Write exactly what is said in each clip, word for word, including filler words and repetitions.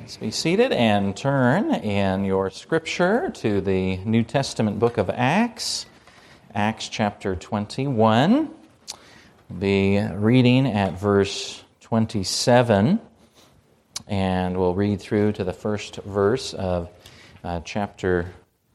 Please be seated and turn in your scripture to the New Testament book of Acts, Acts chapter twenty-one. We'll be reading at verse twenty-seven, and we'll read through to the first verse of uh, chapter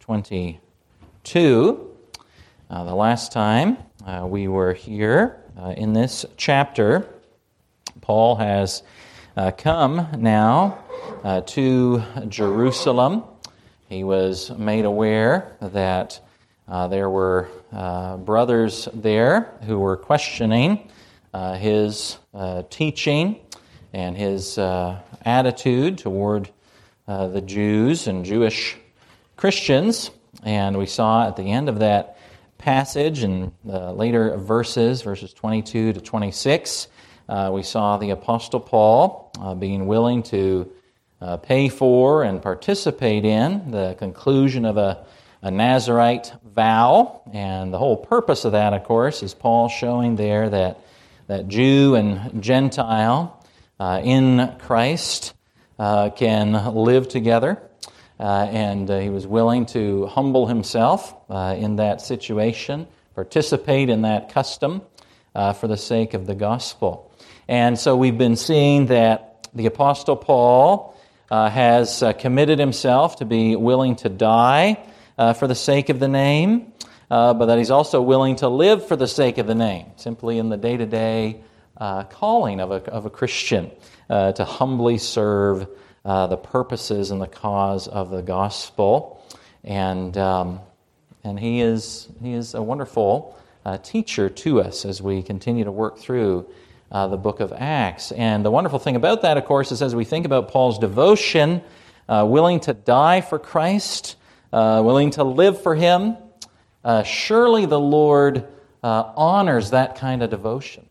twenty-two. Uh, the last time uh, we were here uh, in this chapter, Paul has uh, come now Uh, to Jerusalem. He was made aware that uh, there were uh, brothers there who were questioning uh, his uh, teaching and his uh, attitude toward uh, the Jews and Jewish Christians. And we saw at the end of that passage in the later verses, verses twenty-two to twenty-six, uh, we saw the Apostle Paul uh, being willing to Uh, pay for and participate in the conclusion of a, a Nazirite vow. And the whole purpose of that, of course, is Paul showing there that, that Jew and Gentile uh, in Christ uh, can live together. Uh, and uh, he was willing to humble himself uh, in that situation, participate in that custom uh, for the sake of the gospel. And so we've been seeing that the Apostle Paul Uh, has uh, committed himself to be willing to die uh, for the sake of the name, uh, but that he's also willing to live for the sake of the name, simply in the day-to-day uh, calling of a, of a Christian, uh, to humbly serve uh, the purposes and the cause of the gospel. And um, and he is he is a wonderful uh, teacher to us as we continue to work through Uh, the book of Acts. And the wonderful thing about that, of course, is as we think about Paul's devotion, uh, willing to die for Christ, uh, willing to live for Him, uh, surely the Lord uh, honors that kind of devotion.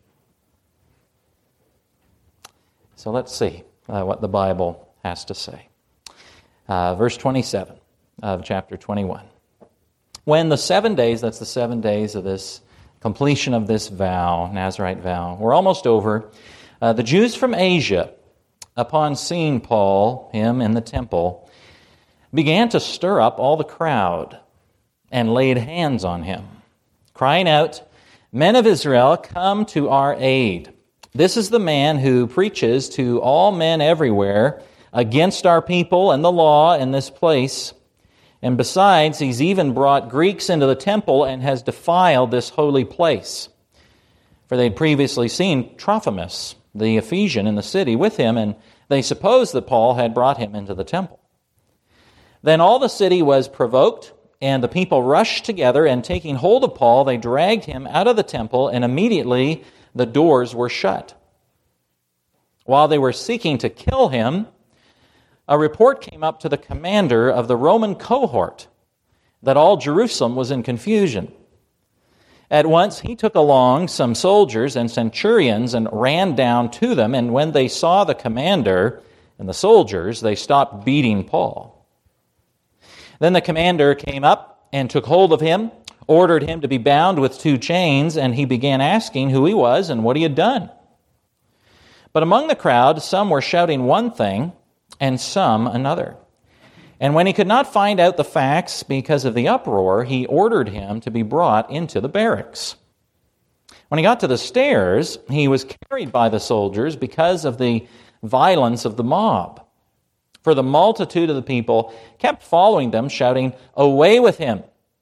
So let's see uh, what the Bible has to say. Uh, verse twenty-seven of chapter twenty-one. When the seven days, that's the seven days of this completion of this vow, Nazirite vow, were almost over, uh, the Jews from Asia, upon seeing Paul, him in the temple, began to stir up all the crowd and laid hands on him, crying out, "Men of Israel, come to our aid. This is the man who preaches to all men everywhere against our people and the law in this place. And besides, he's even brought Greeks into the temple and has defiled this holy place." For they'd previously seen Trophimus, the Ephesian, in the city with him, and they supposed that Paul had brought him into the temple. Then all the city was provoked, and the people rushed together, and taking hold of Paul, they dragged him out of the temple, and immediately the doors were shut. While they were seeking to kill him, a report came up to the commander of the Roman cohort that all Jerusalem was in confusion. At once he took along some soldiers and centurions and ran down to them, and when they saw the commander and the soldiers, they stopped beating Paul. Then the commander came up and took hold of him, ordered him to be bound with two chains, and he began asking who he was and what he had done. But among the crowd some were shouting one thing, and some another. And when he could not find out the facts because of the uproar, he ordered him to be brought into the barracks. When he got to the stairs, he was carried by the soldiers because of the violence of the mob. For the multitude of the people kept following them, shouting, "Away with him!"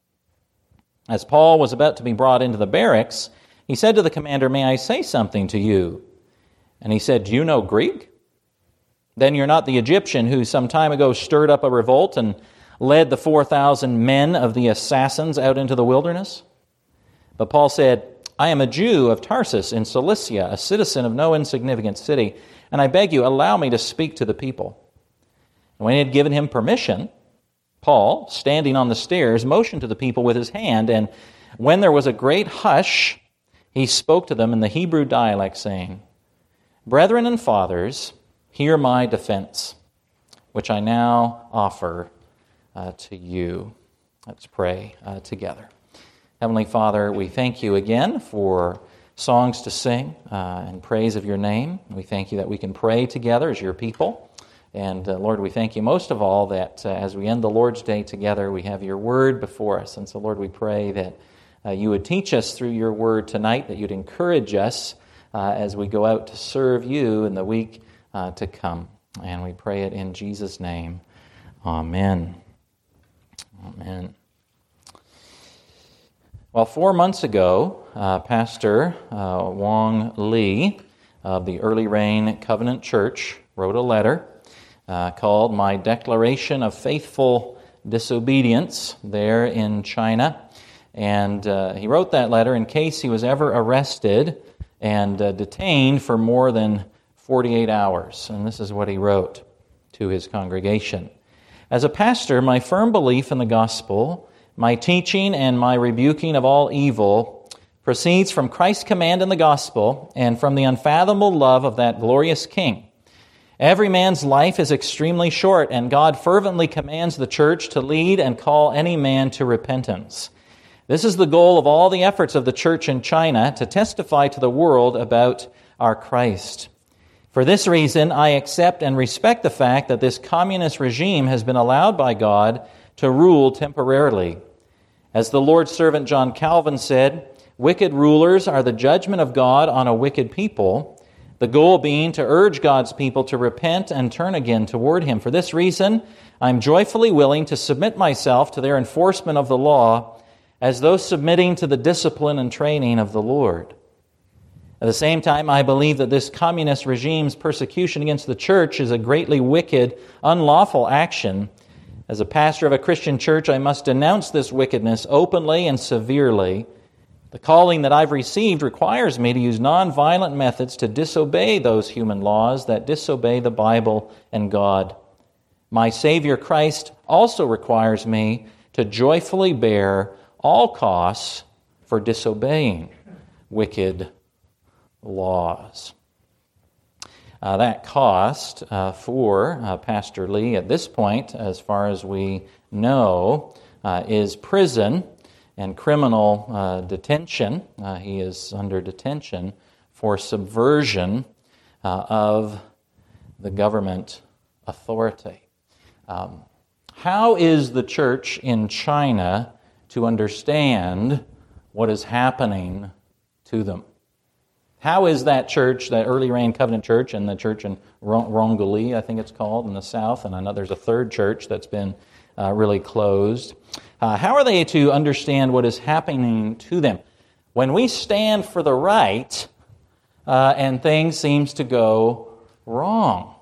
As Paul was about to be brought into the barracks, he said to the commander, "May I say something to you?" And he said, "Do you know Greek? Then you're not the Egyptian who some time ago stirred up a revolt and led the four thousand men of the assassins out into the wilderness?" But Paul said, "I am a Jew of Tarsus in Cilicia, a citizen of no insignificant city, and I beg you, allow me to speak to the people." And when he had given him permission, Paul, standing on the stairs, motioned to the people with his hand, and when there was a great hush, he spoke to them in the Hebrew dialect, saying, "Brethren and fathers, hear my defense, which I now offer uh, to you." Let's pray uh, together. Heavenly Father, we thank you again for songs to sing uh, in praise of your name. We thank you that we can pray together as your people. And uh, Lord, we thank you most of all that uh, as we end the Lord's Day together, we have your word before us. And so, Lord, we pray that uh, you would teach us through your word tonight, that you'd encourage us uh, as we go out to serve you in the week uh, to come. And we pray it in Jesus' name. Amen. Amen. Well, four months ago, uh, Pastor uh, Wong Lee of the Early Rain Covenant Church wrote a letter uh, called My Declaration of Faithful Disobedience there in China. And uh, he wrote that letter in case he was ever arrested and uh, detained for more than forty-eight hours. And this is what he wrote to his congregation. As a pastor, my firm belief in the gospel, my teaching and my rebuking of all evil proceeds from Christ's command in the gospel and from the unfathomable love of that glorious King. Every man's life is extremely short, and God fervently commands the church to lead and call any man to repentance. This is the goal of all the efforts of the church in China, to testify to the world about our Christ. For this reason, I accept and respect the fact that this communist regime has been allowed by God to rule temporarily. As the Lord's servant John Calvin said, wicked rulers are the judgment of God on a wicked people, the goal being to urge God's people to repent and turn again toward Him. For this reason, I am joyfully willing to submit myself to their enforcement of the law as though submitting to the discipline and training of the Lord. At the same time, I believe that this communist regime's persecution against the church is a greatly wicked, unlawful action. As a pastor of a Christian church, I must denounce this wickedness openly and severely. The calling that I've received requires me to use nonviolent methods to disobey those human laws that disobey the Bible and God. My Savior Christ also requires me to joyfully bear all costs for disobeying wicked laws. Uh, that cost uh, for uh, Pastor Lee at this point, as far as we know, uh, is prison and criminal uh, detention. Uh, he is under detention for subversion uh, of the government authority. Um, how is the church in China to understand what is happening to them? How is that church, that Early Rain Covenant Church, and the church in Rongoli, I think it's called, in the south, and I know there's a third church that's been uh, really closed. Uh, how are they to understand what is happening to them? When we stand for the right, uh, and things seems to go wrong,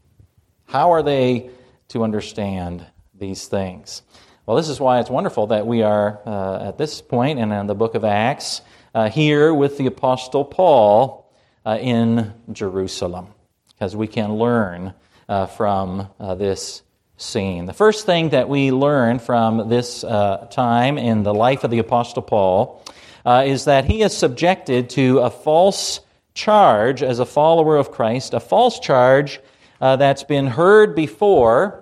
how are they to understand these things? Well, this is why it's wonderful that we are, uh, at this point in, in the book of Acts, Uh, here with the Apostle Paul uh, in Jerusalem, because we can learn uh, from uh, this scene. The first thing that we learn from this uh, time in the life of the Apostle Paul uh, is that he is subjected to a false charge as a follower of Christ, a false charge uh, that's been heard before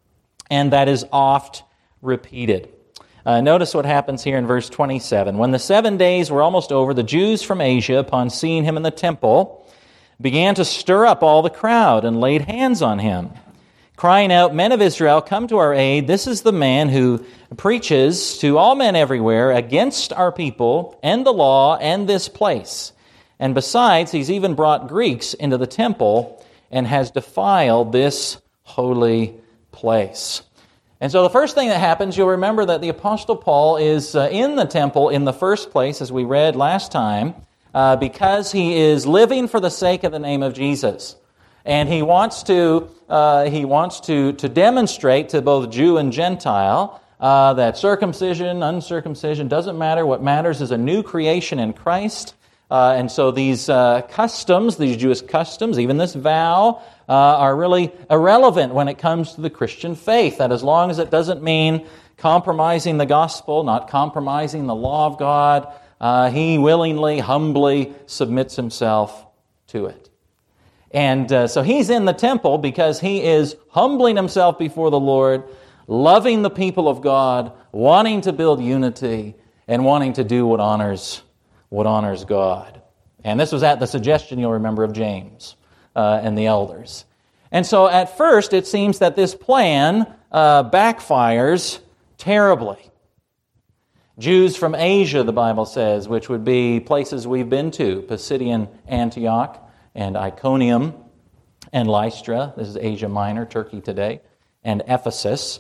and that is oft repeated. Uh, notice what happens here in verse twenty-seven. When the seven days were almost over, the Jews from Asia, upon seeing him in the temple, began to stir up all the crowd and laid hands on him, crying out, Men of Israel, come to our aid. This is the man who preaches to all men everywhere against our people and the law and this place. And besides, he's even brought Greeks into the temple and has defiled this holy place. And so the first thing that happens, you'll remember that the Apostle Paul is uh, in the temple in the first place, as we read last time, uh, because he is living for the sake of the name of Jesus. And he wants to uh, he wants to, to demonstrate to both Jew and Gentile uh, that circumcision, uncircumcision, doesn't matter. What matters is a new creation in Christ. Uh, and so these uh, customs, these Jewish customs, even this vow, uh, are really irrelevant when it comes to the Christian faith. That as long as it doesn't mean compromising the gospel, not compromising the law of God, uh, he willingly, humbly submits himself to it. And uh, so he's in the temple because he is humbling himself before the Lord, loving the people of God, wanting to build unity, and wanting to do what honors what honors God. And this was at the suggestion, you'll remember, of James uh, and the elders. And so at first it seems that this plan uh, backfires terribly. Jews from Asia, the Bible says, which would be places we've been to, Pisidian Antioch and Iconium and Lystra, this is Asia Minor, Turkey today, and Ephesus.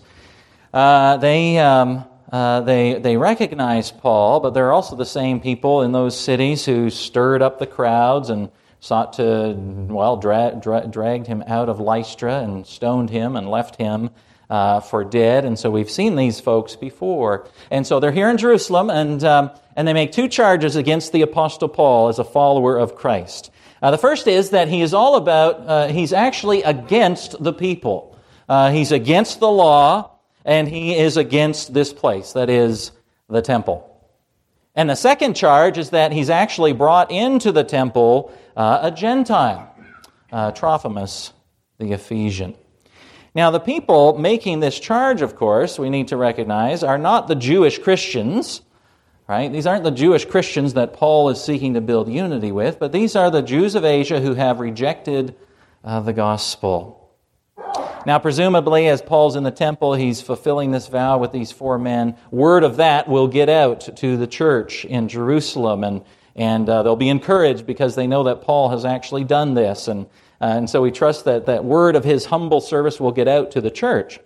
Uh, they, um, uh, they, they recognize Paul, but they're also the same people in those cities who stirred up the crowds and sought to, well, dra- dra- dragged him out of Lystra and stoned him and left him uh, for dead. And so we've seen these folks before. And so they're here in Jerusalem, and um, and they make two charges against the Apostle Paul as a follower of Christ. Uh, the first is that he is all about, uh, he's actually against the people. Uh, he's against the law, and he is against this place, that is, the temple. And the second charge is that he's actually brought into the temple uh, a Gentile, uh, Trophimus the Ephesian. Now, the people making this charge, of course, we need to recognize, are not the Jewish Christians, right? These aren't the Jewish Christians that Paul is seeking to build unity with, but these are the Jews of Asia who have rejected uh, the gospel. Now, presumably, as Paul's in the temple, he's fulfilling this vow with these four men. Word of that will get out to the church in Jerusalem, and and uh, they'll be encouraged because they know that Paul has actually done this, and uh, and so we trust that that word of his humble service will get out to the church.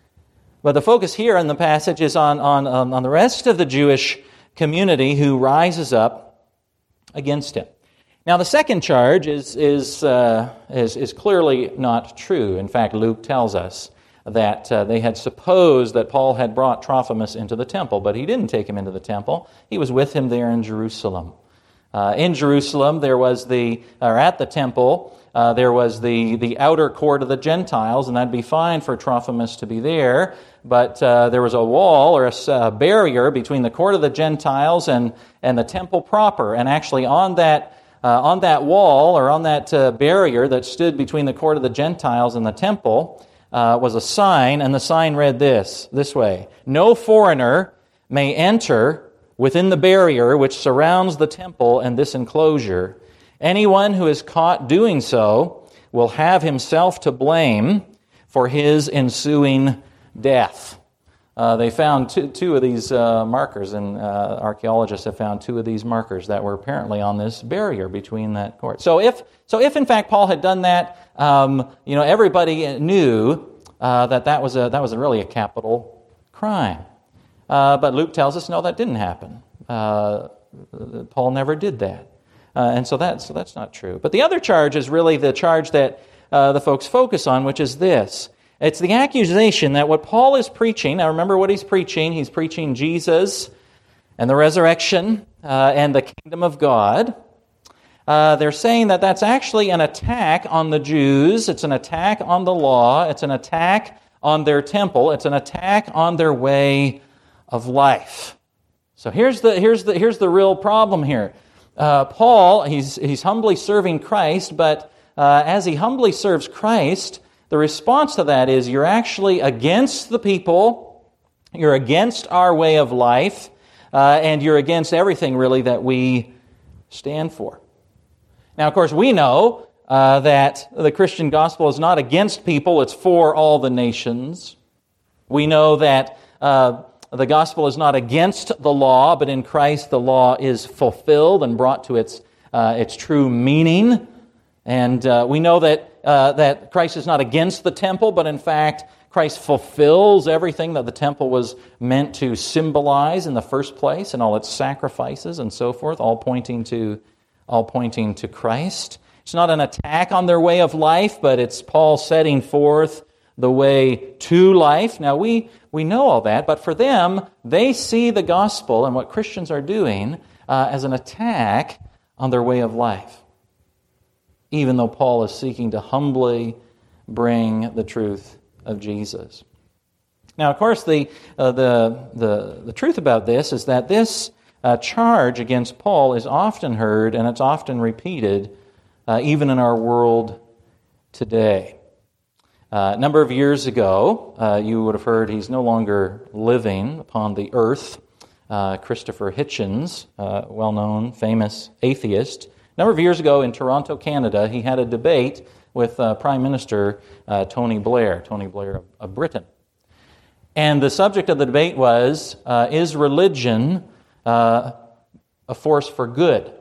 But the focus here in the passage is on on on the rest of the Jewish community who rises up against him. Now, the second charge is is, uh, is is clearly not true. In fact, Luke tells us that uh, they had supposed that Paul had brought Trophimus into the temple, but he didn't take him into the temple. He was with him there in Jerusalem. Uh, in Jerusalem, there was the, or at the temple, uh, there was the, the outer court of the Gentiles, and that'd be fine for Trophimus to be there, but uh, there was a wall or a, a barrier between the court of the Gentiles and, and the temple proper, and actually on that Uh, on that wall, or on that uh, barrier that stood between the court of the Gentiles and the temple, uh, was a sign, and the sign read this, this way: "No foreigner may enter within the barrier which surrounds the temple and this enclosure. Anyone who is caught doing so will have himself to blame for his ensuing death." Uh, they found two, two of these uh, markers, and uh, archaeologists have found two of these markers that were apparently on this barrier between that court. So if, so if in fact Paul had done that, um, you know, everybody knew uh, that that was a that was a really a capital crime. Uh, but Luke tells us no, that didn't happen. Uh, Paul never did that, uh, and so that so that's not true. But the other charge is really the charge that uh, the folks focus on, which is this. It's the accusation that what Paul is preaching, now remember what he's preaching, he's preaching Jesus and the resurrection uh, and the kingdom of God. Uh, they're saying that that's actually an attack on the Jews, it's an attack on the law, it's an attack on their temple, it's an attack on their way of life. So here's the here's the here's the real problem here. Uh, Paul, he's he's humbly serving Christ, but uh, as he humbly serves Christ, the response to that is you're actually against the people, you're against our way of life, uh, and you're against everything really that we stand for. Now, of course, we know uh, that the Christian gospel is not against people, it's for all the nations. We know that uh, the gospel is not against the law, but in Christ the law is fulfilled and brought to its uh, its true meaning. And uh, we know that uh, that Christ is not against the temple, but in fact, Christ fulfills everything that the temple was meant to symbolize in the first place, and all its sacrifices and so forth, all pointing to all pointing to Christ. It's not an attack on their way of life, but it's Paul setting forth the way to life. Now, we, we know all that, but for them, they see the gospel and what Christians are doing uh, as an attack on their way of life, even though Paul is seeking to humbly bring the truth of Jesus. Now, of course, the uh, the, the the truth about this is that this uh, charge against Paul is often heard and it's often repeated, uh, even in our world today. Uh, a number of years ago, uh, you would have heard he's no longer living upon the earth. Uh, Christopher Hitchens, uh, well-known, famous atheist. A number of years ago in Toronto, Canada, he had a debate with uh, Prime Minister uh, Tony Blair, Tony Blair of, of Britain. And the subject of the debate was, uh, is religion uh, a force for good?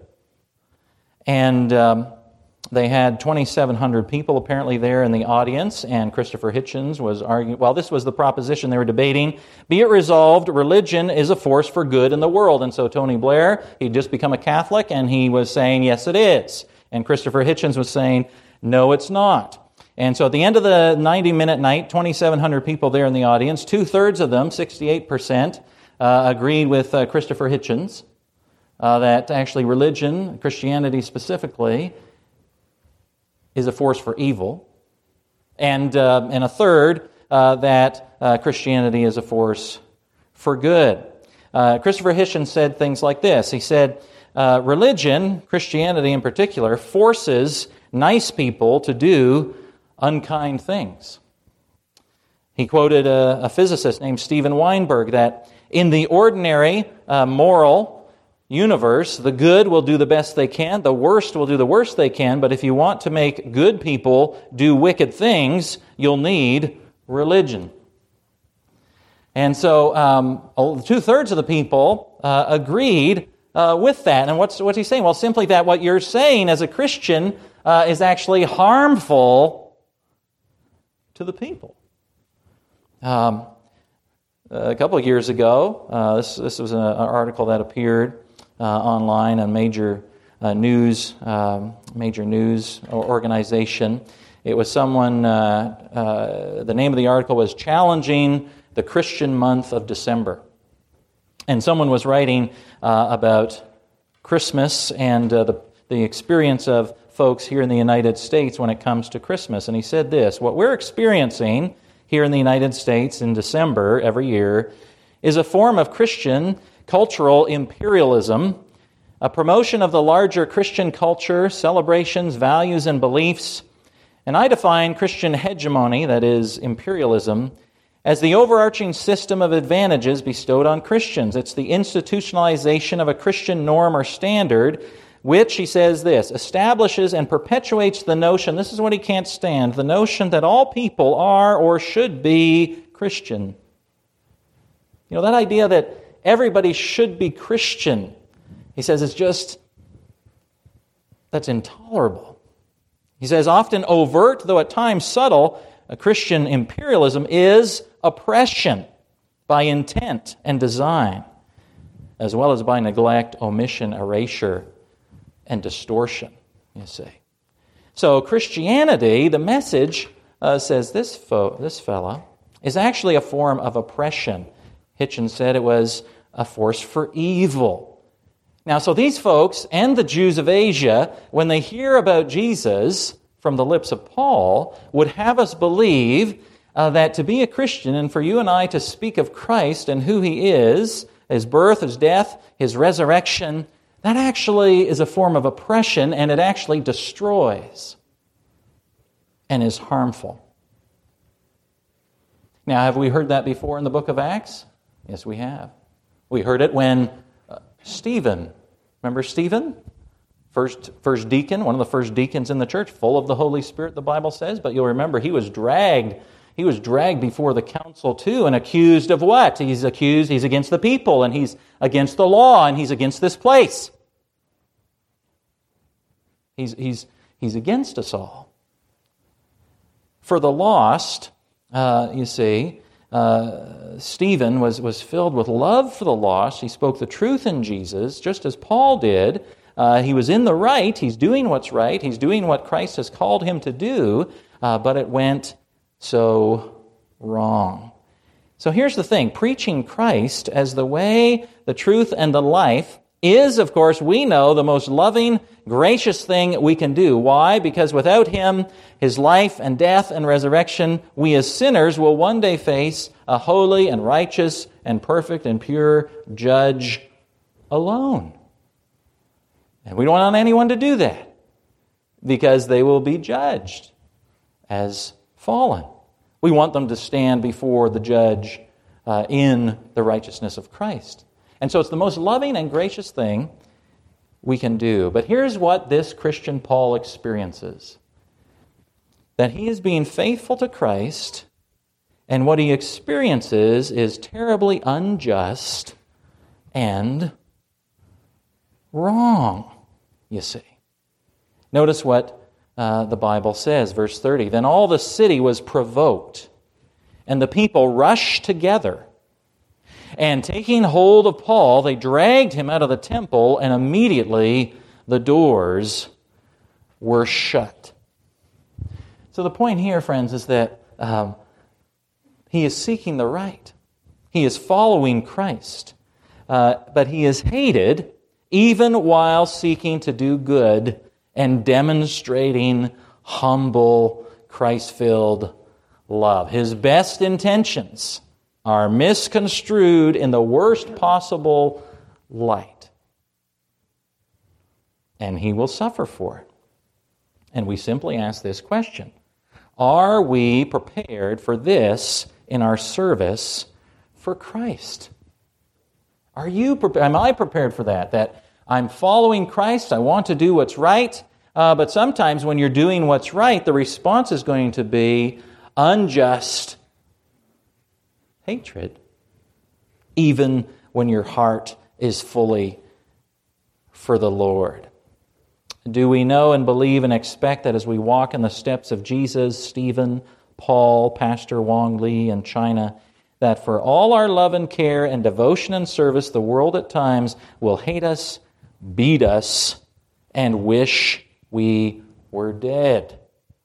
And um, they had twenty-seven hundred people apparently there in the audience, and Christopher Hitchens was arguing, well, this was the proposition they were debating. Be it resolved, religion is a force for good in the world. And so Tony Blair, he'd just become a Catholic, and he was saying, yes, it is. And Christopher Hitchens was saying, no, it's not. And so at the end of the ninety-minute night, twenty-seven hundred people there in the audience, two-thirds of them, sixty-eight percent, uh, agreed with uh, Christopher Hitchens uh, that actually religion, Christianity specifically, is a force for evil. And, uh, and a third, uh, that uh, Christianity is a force for good. Uh, Christopher Hitchens said things like this. He said, uh, religion, Christianity in particular, forces nice people to do unkind things. He quoted a, a physicist named Steven Weinberg that in the ordinary uh, moral universe, the good will do the best they can, the worst will do the worst they can, but if you want to make good people do wicked things, you'll need religion. And so um, two-thirds of the people uh, agreed uh, with that. And what's, what's he saying? Well, simply that what you're saying as a Christian uh, is actually harmful to the people. Um, a couple of years ago, uh, this, this was an article that appeared uh, online, a major uh, news um, major news organization. It was someone, uh, uh, the name of the article was Challenging the Christian Month of December. And someone was writing uh, about Christmas and uh, the, the experience of folks here in the United States when it comes to Christmas. And he said this, what we're experiencing here in the United States in December every year is a form of Christian cultural imperialism, a promotion of the larger Christian culture, celebrations, values, and beliefs. And I define Christian hegemony, that is imperialism, as the overarching system of advantages bestowed on Christians. It's the institutionalization of a Christian norm or standard which, he says this, establishes and perpetuates the notion, this is what he can't stand, the notion that all people are or should be Christian. You know, that idea that everybody should be Christian, he says it's just, that's intolerable. He says often overt, though at times subtle, a Christian imperialism is oppression by intent and design, as well as by neglect, omission, erasure, and distortion, you see. So Christianity, the message, uh, says this fo- this fella, is actually a form of oppression. Hitchens said it was a force for evil. Now, so these folks and the Jews of Asia, when they hear about Jesus from the lips of Paul, would have us believe uh, that to be a Christian and for you and I to speak of Christ and who He is, His birth, His death, His resurrection, that actually is a form of oppression, and it actually destroys and is harmful. Now, have we heard that before in the book of Acts? Yes, we have. We heard it when uh, Stephen, remember Stephen? First, first deacon, one of the first deacons in the church, full of the Holy Spirit, the Bible says, but you'll remember he was dragged He was dragged before the council too and accused of what? He's accused, he's against the people, and he's against the law, and he's against this place. He's, he's, he's against us all. For the lost, uh, you see, uh, Stephen was, was filled with love for the lost. He spoke the truth in Jesus, just as Paul did. Uh, he was in the right. He's doing what's right. He's doing what Christ has called him to do, uh, but it went so wrong. So here's the thing. Preaching Christ as the way, the truth, and the life is, of course, we know, the most loving, gracious thing we can do. Why? Because without Him, His life and death and resurrection, we as sinners will one day face a holy and righteous and perfect and pure judge alone. And we don't want anyone to do that, because they will be judged as fallen. We want them to stand before the judge uh, in the righteousness of Christ. And so it's the most loving and gracious thing we can do. But here's what this Christian Paul experiences. that he is being faithful to Christ, and what he experiences is terribly unjust and wrong, you see. Notice what uh, the Bible says, verse thirty. Then all the city was provoked, and the people rushed together. And taking hold of Paul, they dragged him out of the temple, and immediately the doors were shut. So the point here, friends, is that um, he is seeking the right. He is following Christ. Uh, but he is hated even while seeking to do good and demonstrating humble, Christ-filled love. His best intentions are misconstrued in the worst possible light. And he will suffer for it. And we simply ask this question: are we prepared for this in our service for Christ? Are you prepared? Am I prepared for that? That I'm following Christ, I want to do what's right, uh, but sometimes when you're doing what's right, the response is going to be unjust hatred, even when your heart is fully for the Lord. Do we know and believe and expect that as we walk in the steps of Jesus, Stephen, Paul, Pastor Wong Lee, and China, that for all our love and care and devotion and service, the world at times will hate us, beat us, and wish we were dead?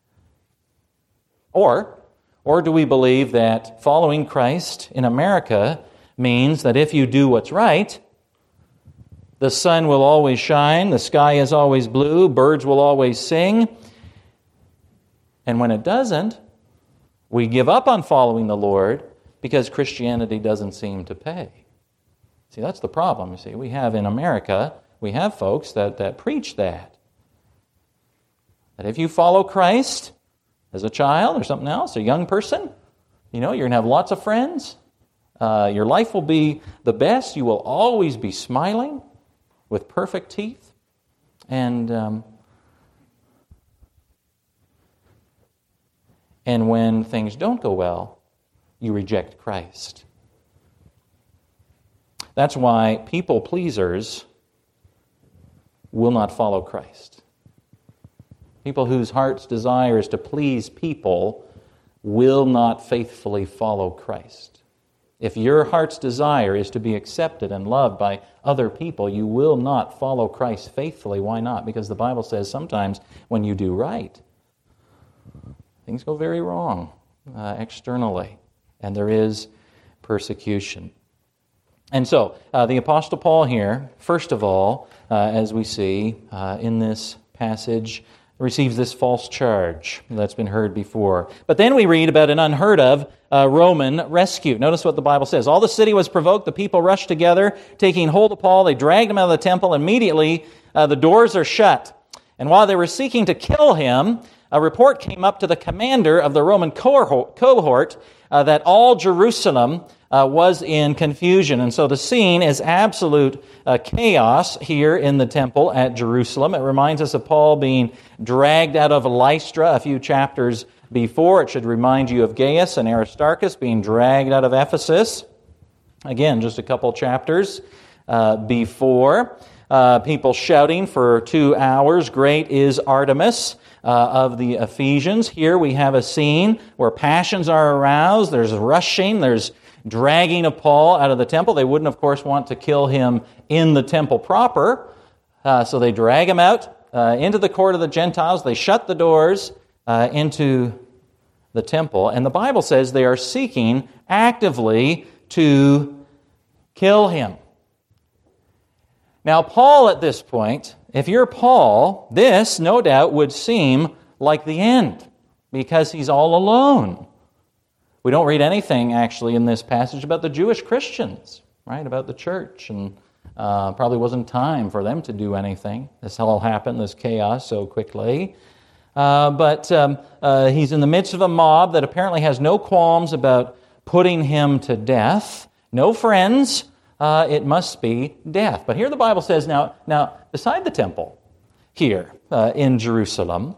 Or, or do we believe that following Christ in America means that if you do what's right, the sun will always shine, the sky is always blue, birds will always sing, and when it doesn't, we give up on following the Lord because Christianity doesn't seem to pay? See, that's the problem, you see. We have in America, we have folks that, that preach that. That if you follow Christ as a child or something else, a young person, you know, you're going to have lots of friends. Uh, your life will be the best. You will always be smiling with perfect teeth. And um, and when things don't go well, you reject Christ. That's why people pleasers will not follow Christ. People whose heart's desire is to please people will not faithfully follow Christ. If your heart's desire is to be accepted and loved by other people, you will not follow Christ faithfully. Why not? Because the Bible says sometimes when you do right, things go very wrong uh, externally, and there is persecution. And so, uh, the Apostle Paul here, first of all, uh, as we see uh, in this passage, receives this false charge that's been heard before. But then we read about an unheard of uh, Roman rescue. Notice what the Bible says. All the city was provoked, the people rushed together, taking hold of Paul, they dragged him out of the temple. Immediately uh, the doors are shut. And while they were seeking to kill him, a report came up to the commander of the Roman cohort uh, that all Jerusalem uh, was in confusion. And so the scene is absolute uh, chaos here in the temple at Jerusalem. It reminds us of Paul being dragged out of Lystra a few chapters before. It should remind you of Gaius and Aristarchus being dragged out of Ephesus. Again, just a couple chapters uh, before. Uh, people shouting for two hours, "Great is Artemis," Uh, of the Ephesians. Here we have a scene where passions are aroused. There's rushing. There's dragging of Paul out of the temple. They wouldn't, of course, want to kill him in the temple proper. Uh, so they drag him out uh, into the court of the Gentiles. They shut the doors uh, into the temple. And the Bible says they are seeking actively to kill him. Now, Paul at this point, if you're Paul, this, no doubt, would seem like the end because he's all alone. We don't read anything, actually, in this passage about the Jewish Christians, right, about the church, and uh, probably wasn't time for them to do anything. This all happened, this chaos, so quickly. Uh, but um, uh, he's in the midst of a mob that apparently has no qualms about putting him to death, no friends. Uh, it must be death. But here the Bible says, now, now beside the temple, here uh, in Jerusalem,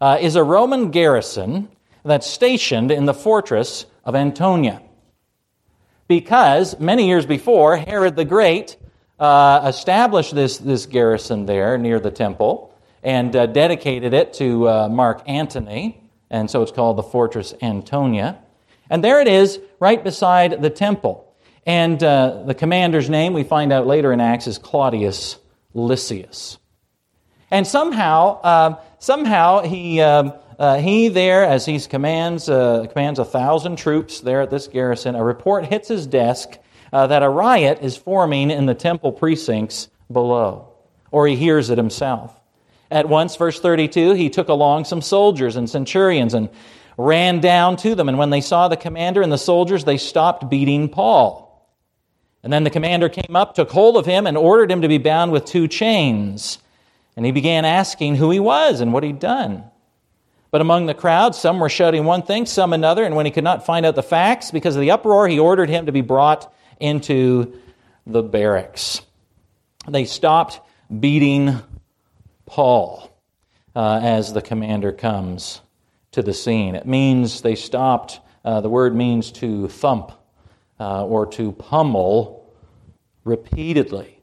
uh, is a Roman garrison that's stationed in the fortress of Antonia. Because many years before, Herod the Great uh, established this, this garrison there near the temple and uh, dedicated it to uh, Mark Antony, and so it's called the Fortress Antonia. And there it is, right beside the temple. And uh, the commander's name, we find out later in Acts, is Claudius Lysias. And somehow, uh, somehow he uh, uh, he there, as he commands uh, commands a thousand troops there at this garrison, a report hits his desk uh, that a riot is forming in the temple precincts below, or he hears it himself. At once, verse thirty-two, he took along some soldiers and centurions and ran down to them. And when they saw the commander and the soldiers, they stopped beating Paul. And then the commander came up, took hold of him, and ordered him to be bound with two chains. And he began asking who he was and what he'd done. But among the crowd, some were shouting one thing, some another. And when he could not find out the facts, because of the uproar, he ordered him to be brought into the barracks. They stopped beating Paul uh, as the commander comes to the scene. It means they stopped, uh, the word means to thump uh, or to pummel repeatedly.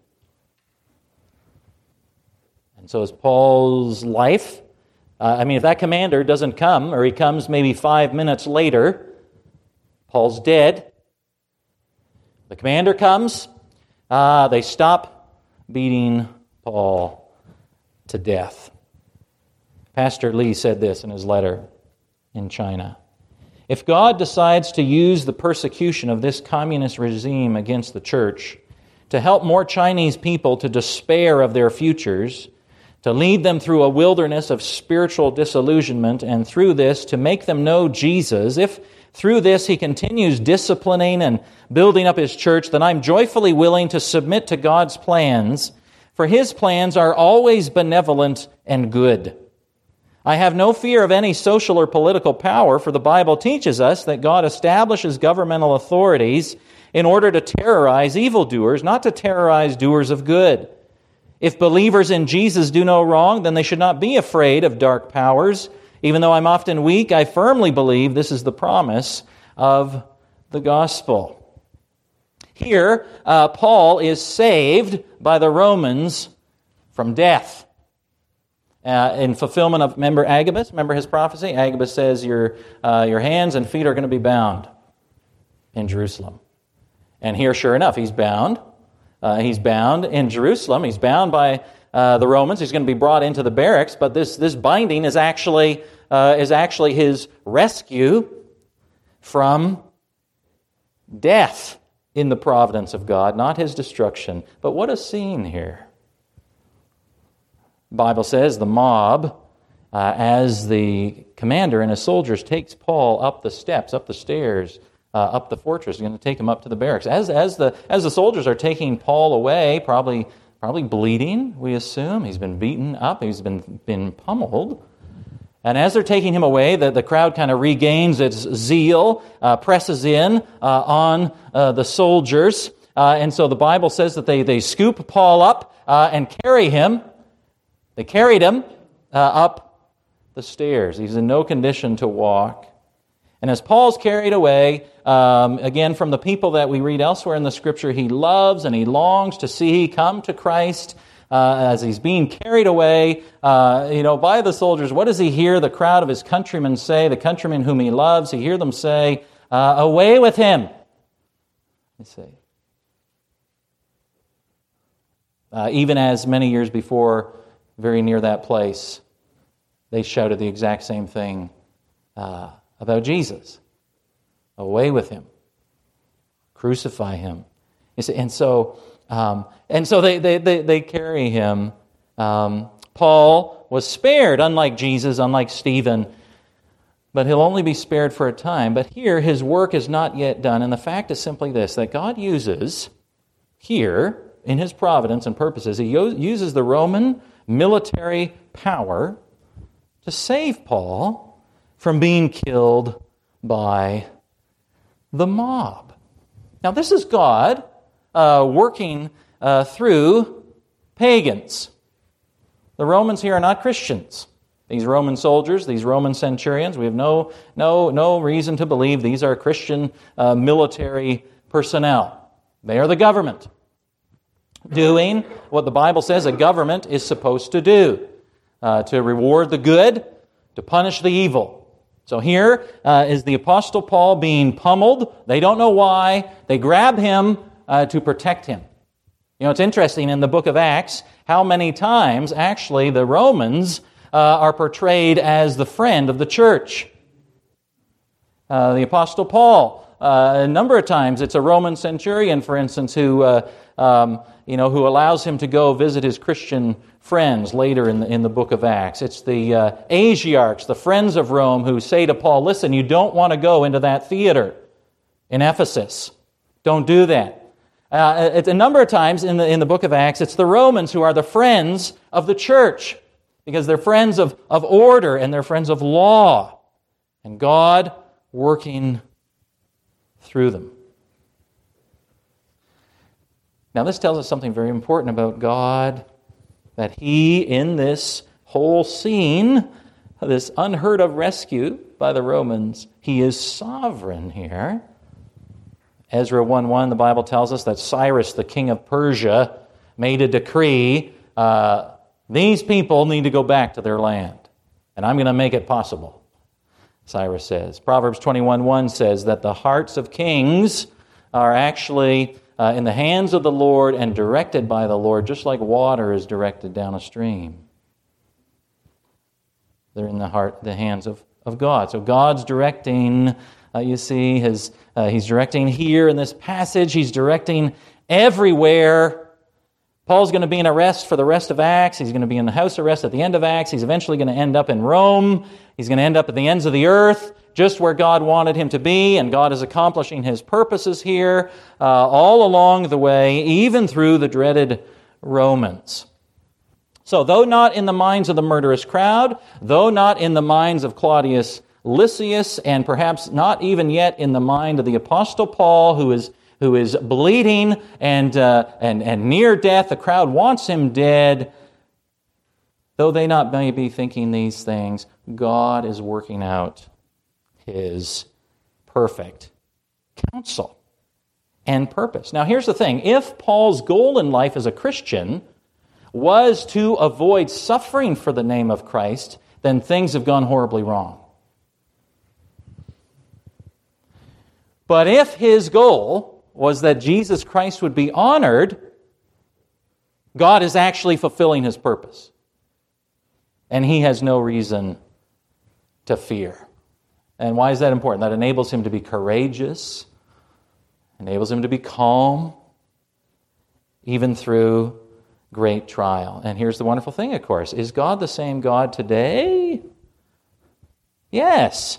And so is Paul's life. Uh, I mean, if that commander doesn't come, or he comes maybe five minutes later, Paul's dead. The commander comes, uh, they stop beating Paul to death. Pastor Lee said this in his letter in China. If God decides to use the persecution of this communist regime against the church to help more Chinese people to despair of their futures, to lead them through a wilderness of spiritual disillusionment, and through this to make them know Jesus, if through this he continues disciplining and building up his church, then I'm joyfully willing to submit to God's plans, for his plans are always benevolent and good. I have no fear of any social or political power, for the Bible teaches us that God establishes governmental authorities in order to terrorize evildoers, not to terrorize doers of good. If believers in Jesus do no wrong, then they should not be afraid of dark powers. Even though I'm often weak, I firmly believe this is the promise of the gospel. Here, uh, Paul is saved by the Romans from death. Uh, in fulfillment of, remember Agabus? Remember his prophecy? Agabus says your, uh, your hands and feet are going to be bound in Jerusalem. And here, sure enough, he's bound. Uh, he's bound in Jerusalem. He's bound by uh, the Romans. He's going to be brought into the barracks. But this, this binding is actually, uh, is actually his rescue from death in the providence of God, not his destruction. But what a scene here. The Bible says the mob, uh, as the commander and his soldiers takes Paul up the steps, up the stairs, uh, up the fortress, going to take him up to the barracks. As as the as the soldiers are taking Paul away, probably probably bleeding, we assume. He's been beaten up. He's been been pummeled. And as they're taking him away, the, the crowd kind of regains its zeal, uh, presses in uh, on uh, the soldiers. Uh, and so the Bible says that they, they scoop Paul up uh, and carry him. They carried him uh, up the stairs. He's in no condition to walk. And as Paul's carried away, um, again, from the people that we read elsewhere in the Scripture, he loves and he longs to see come to Christ. Uh, as he's being carried away, uh, you know, by the soldiers, what does he hear the crowd of his countrymen say, the countrymen whom he loves? He hears them say, uh, away with him, they say. Uh, even as many years before, very near that place, they shouted the exact same thing uh, about Jesus. Away with him. Crucify him. You see, and so... Um, and so they, they, they, they carry him. Um, Paul was spared, unlike Jesus, unlike Stephen, but he'll only be spared for a time. But here, his work is not yet done. And the fact is simply this, that God uses here, in his providence and purposes, he uses the Roman military power to save Paul from being killed by the mob. Now, this is God Uh, working uh, through pagans. The Romans here are not Christians. These Roman soldiers, these Roman centurions, we have no, no, no reason to believe these are Christian uh, military personnel. They are the government, doing what the Bible says a government is supposed to do, uh, to reward the good, to punish the evil. So here uh, is the Apostle Paul being pummeled. They don't know why. They grab him uh, to protect him. You know, it's interesting in the book of Acts how many times actually the Romans Uh, are portrayed as the friend of the church. Uh, the Apostle Paul, uh, a number of times, it's a Roman centurion, for instance, who uh, um, you know who allows him to go visit his Christian friends later in the, in the book of Acts. It's the uh, Asiarchs, the friends of Rome, who say to Paul, "Listen, you don't want to go into that theater in Ephesus. Don't do that." Uh, it's a number of times in the in the book of Acts, it's the Romans who are the friends of the church, because they're friends of, of order and they're friends of law. And God working through them. Now this tells us something very important about God, that He, in this whole scene, this unheard of rescue by the Romans, He is sovereign here. Ezra one one, the Bible tells us that Cyrus, the king of Persia, made a decree, uh, these people need to go back to their land, and I'm going to make it possible, Cyrus says. Proverbs twenty-one one says that the hearts of kings are actually uh, in the hands of the Lord and directed by the Lord, just like water is directed down a stream. They're in the heart, the hands of, of God. So God's directing, uh, you see, his, uh, He's directing here in this passage. He's directing everywhere. Paul's going to be in arrest for the rest of Acts. He's going to be in the house arrest at the end of Acts. He's eventually going to end up in Rome. He's going to end up at the ends of the earth, just where God wanted him to be, and God is accomplishing His purposes here uh, all along the way, even through the dreaded Romans. So, though not in the minds of the murderous crowd, though not in the minds of Claudius Lysias, and perhaps not even yet in the mind of the Apostle Paul, who is who is bleeding and, uh, and, and near death. The crowd wants him dead. Though they not may be thinking these things, God is working out His perfect counsel and purpose. Now here's the thing. If Paul's goal in life as a Christian was to avoid suffering for the name of Christ, then things have gone horribly wrong. But if his goal was that Jesus Christ would be honored, God is actually fulfilling His purpose. And he has no reason to fear. And why is that important? That enables him to be courageous, enables him to be calm, even through great trial. And here's the wonderful thing, of course. Is God the same God today? Yes.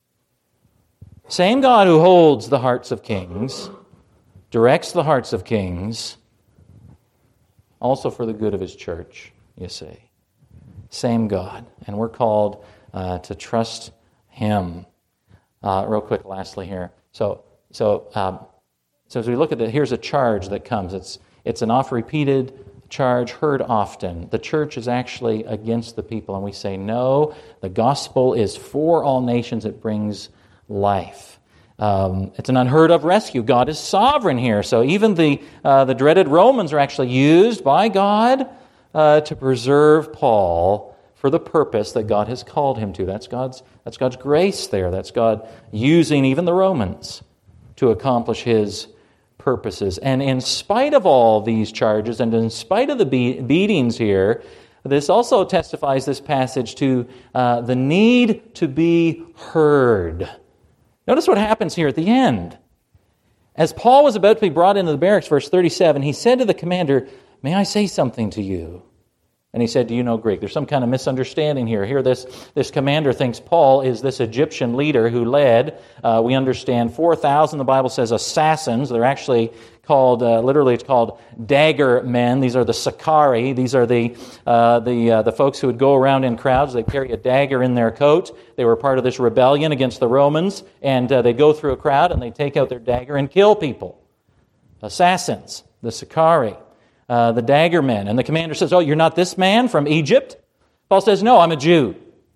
Same God who holds the hearts of kings, directs the hearts of kings, also for the good of His church, you see. Same God. And we're called uh, to trust Him. Uh, real quick, lastly here. So, so, um, so as we look at it, here's a charge that comes. It's it's an oft-repeated charge, heard often. The church is actually against the people, and we say, no, the gospel is for all nations. It brings life. Um, it's an unheard of rescue. God is sovereign here. So even the uh, the dreaded Romans are actually used by God uh, to preserve Paul for the purpose that God has called him to. That's God's that's God's grace there. That's God using even the Romans to accomplish His purposes. And in spite of all these charges, and in spite of the be- beatings here, this also testifies, this passage, to uh, the need to be heard. Notice what happens here at the end. As Paul was about to be brought into the barracks, verse thirty-seven, he said to the commander, "May I say something to you?" And he said, "Do you know Greek?" There's some kind of misunderstanding here. Here, this, this commander thinks Paul is this Egyptian leader who led, uh, we understand, four thousand, the Bible says, assassins. They're actually called, uh, literally it's called dagger men. These are the Sicarii. These are the uh, the uh, the folks who would go around in crowds. They carry a dagger in their coat. They were part of this rebellion against the Romans, and uh, they go through a crowd and they take out their dagger and kill people. Assassins, the Sicarii. Uh, the dagger men. And the commander says, "Oh, you're not this man from Egypt?" Paul says, "No, I'm a Jew."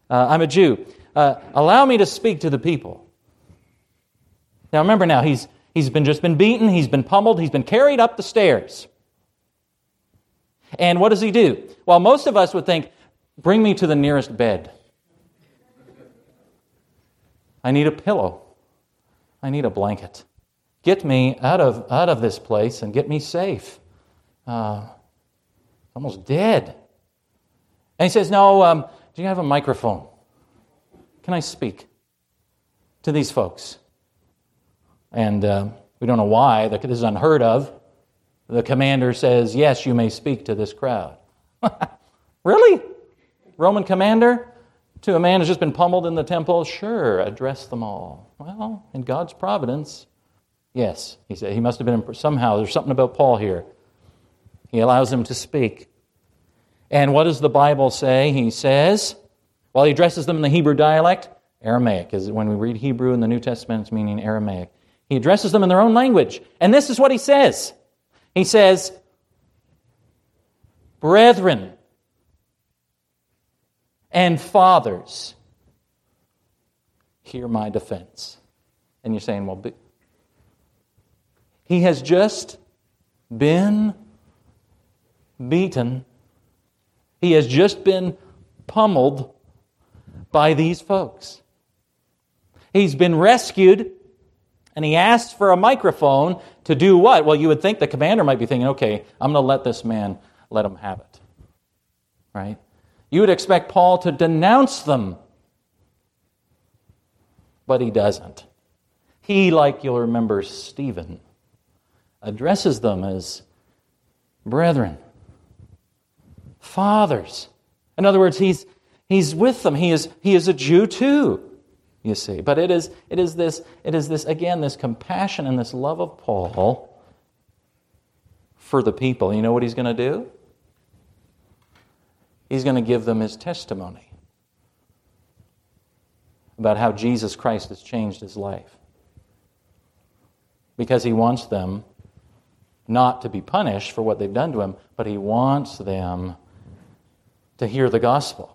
Uh, I'm a Jew. Uh, allow me to speak to the people. Now remember now, he's he's been just been beaten, he's been pummeled, he's been carried up the stairs. And what does he do? Well, most of us would think, bring me to the nearest bed. I need a pillow. I need a blanket. Get me out of out of this place and get me safe. Uh, almost dead. And he says, no, um, do you have a microphone? Can I speak to these folks? And uh, we don't know why. This is unheard of. The commander says, yes, you may speak to this crowd. Really? Roman commander? To a man who's just been pummeled in the temple? Sure, address them all. Well, in God's providence, yes. He said he must have been, somehow, there's something about Paul here. He allows him to speak. And what does the Bible say? He says, well, he addresses them in the Hebrew dialect. Aramaic, is when we read Hebrew in the New Testament, it's meaning Aramaic. He addresses them in their own language. And this is what he says. He says, brethren and fathers, hear my defense. And you're saying, well, but he has just been beaten. He has just been pummeled by these folks. He's been rescued, and he asks for a microphone to do what? Well, you would think the commander might be thinking, okay, I'm going to let this man, let him have it. Right? You would expect Paul to denounce them. But he doesn't. He, like you'll remember Stephen, addresses them as brethren, fathers. In other words, he's he's with them. He is he is a Jew too, you see. But it is it is this it is this again this compassion and this love of Paul for the people. You know what he's going to do? He's going to give them his testimony about how Jesus Christ has changed his life. Because he wants them not to be punished for what they've done to him, but he wants them to hear the gospel.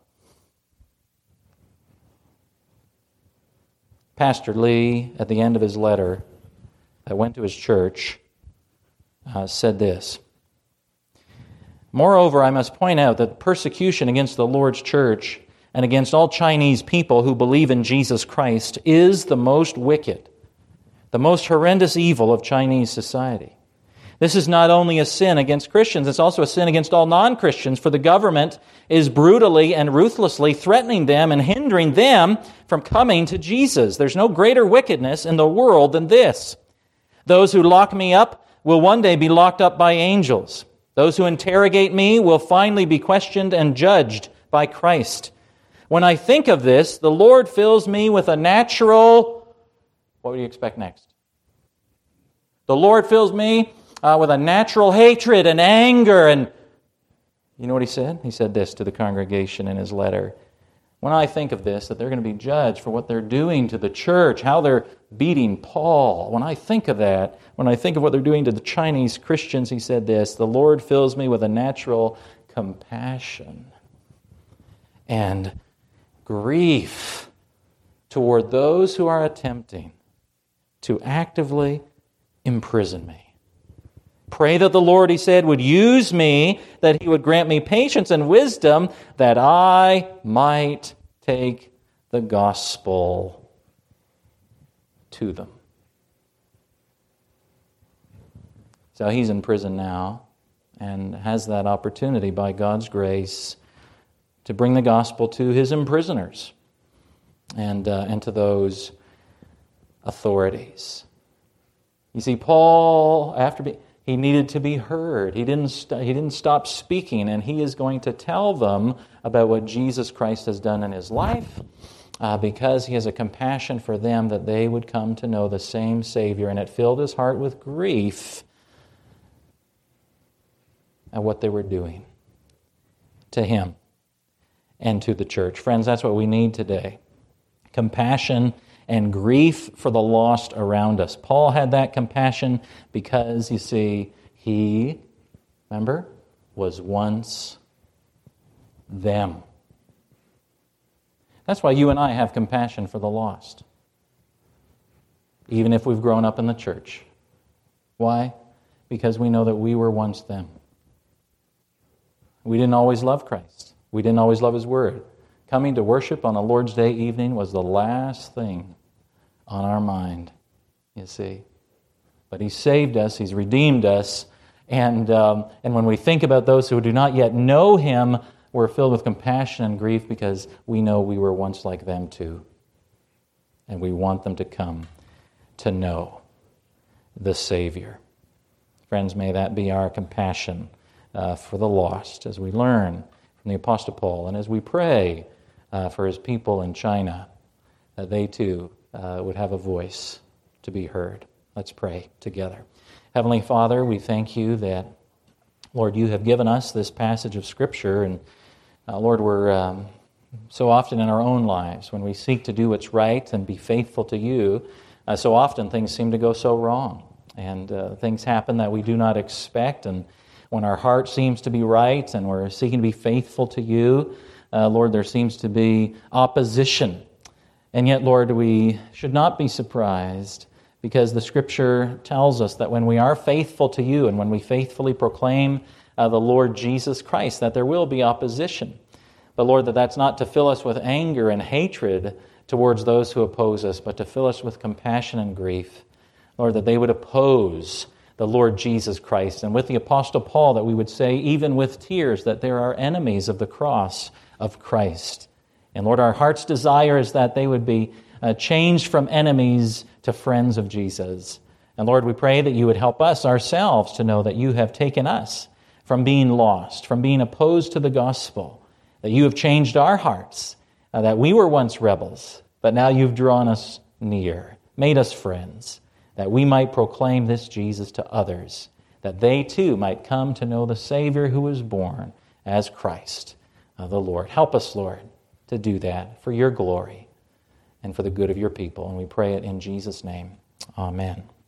Pastor Lee, at the end of his letter that went to his church, uh, said this: moreover, I must point out that persecution against the Lord's church and against all Chinese people who believe in Jesus Christ is the most wicked, the most horrendous evil of Chinese society. This is not only a sin against Christians, it's also a sin against all non-Christians, for the government is brutally and ruthlessly threatening them and hindering them from coming to Jesus. There's no greater wickedness in the world than this. Those who lock me up will one day be locked up by angels. Those who interrogate me will finally be questioned and judged by Christ. When I think of this, the Lord fills me with a natural... What would you expect next? The Lord fills me uh, with a natural hatred and anger. And you know what he said? He said this to the congregation in his letter. When I think of this, that they're going to be judged for what they're doing to the church, how they're beating Paul. When I think of that, when I think of what they're doing to the Chinese Christians, he said this: the Lord fills me with a natural compassion and grief toward those who are attempting to actively imprison me. Pray that the Lord, he said, would use me, that he would grant me patience and wisdom, that I might take the gospel to them. So he's in prison now and has that opportunity by God's grace to bring the gospel to his imprisoners and, uh, and to those authorities. You see, Paul, after be, he needed to be heard. He didn't st- he didn't stop speaking, and he is going to tell them about what Jesus Christ has done in his life, uh, because he has a compassion for them that they would come to know the same Savior, and it filled his heart with grief at what they were doing to him and to the church. Friends, that's what we need today. Compassion and grief for the lost around us. Paul had that compassion because, you see, he, remember, was once them. That's why you and I have compassion for the lost, even if we've grown up in the church. Why? Because we know that we were once them. We didn't always love Christ. We didn't always love His Word. Coming to worship on a Lord's Day evening was the last thing on our mind, you see. But He saved us, He's redeemed us, and, um, and when we think about those who do not yet know Him, we're filled with compassion and grief because we know we were once like them too. And we want them to come to know the Savior. Friends, may that be our compassion uh, for the lost as we learn from the Apostle Paul and as we pray uh, for his people in China, that they too uh, would have a voice to be heard. Let's pray together. Heavenly Father, we thank you that, Lord, you have given us this passage of Scripture, and uh, Lord, we're um, so often in our own lives, when we seek to do what's right and be faithful to you, uh, so often things seem to go so wrong, and uh, things happen that we do not expect, and when our heart seems to be right and we're seeking to be faithful to you, uh, Lord, there seems to be opposition. And yet, Lord, we should not be surprised, because the Scripture tells us that when we are faithful to you and when we faithfully proclaim uh, the Lord Jesus Christ, that there will be opposition. But Lord, that that's not to fill us with anger and hatred towards those who oppose us, but to fill us with compassion and grief. Lord, that they would oppose the Lord Jesus Christ. And with the Apostle Paul, that we would say, even with tears, that there are enemies of the cross of Christ. And Lord, our heart's desire is that they would be uh, changed from enemies to friends of Jesus. And Lord, we pray that you would help us ourselves to know that you have taken us from being lost, from being opposed to the gospel, that you have changed our hearts, uh, that we were once rebels, but now you've drawn us near, made us friends, that we might proclaim this Jesus to others, that they too might come to know the Savior who was born as Christ, uh, the Lord. Help us, Lord, to do that for your glory and for the good of your people. And we pray it in Jesus' name. Amen.